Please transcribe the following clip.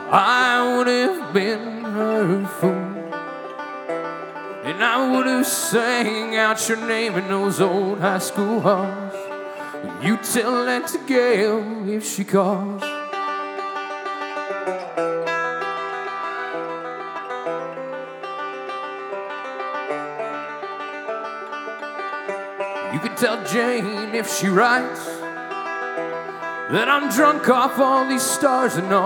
I would have been her fool, and I would have sang out your name in those old high school halls. You tell that to Gail if she calls. You can tell Jane if she writes that I'm drunk off all these stars and all